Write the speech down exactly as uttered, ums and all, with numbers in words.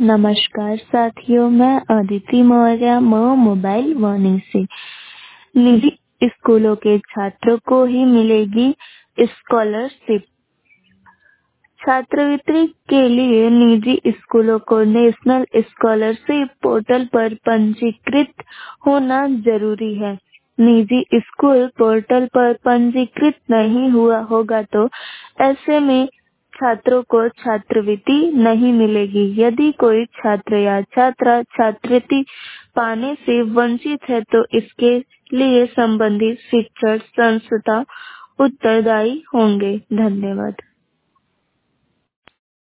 नमस्कार साथियों, मैं अदिति मौर्य म मोबाइल वाणी से। निजी स्कूलों के छात्रों को ही मिलेगी स्कॉलरशिप। छात्रवृत्ति के लिए निजी स्कूलों को नेशनल स्कॉलरशिप पोर्टल पर पंजीकृत होना जरूरी है। निजी स्कूल पोर्टल पर पंजीकृत नहीं हुआ होगा तो ऐसे में छात्रों को छात्रवृत्ति नहीं मिलेगी। यदि कोई छात्र या छात्रा छात्रवृत्ति पाने से वंचित है तो इसके लिए संबंधित शिक्षण संस्था उत्तरदायी होंगे। धन्यवाद।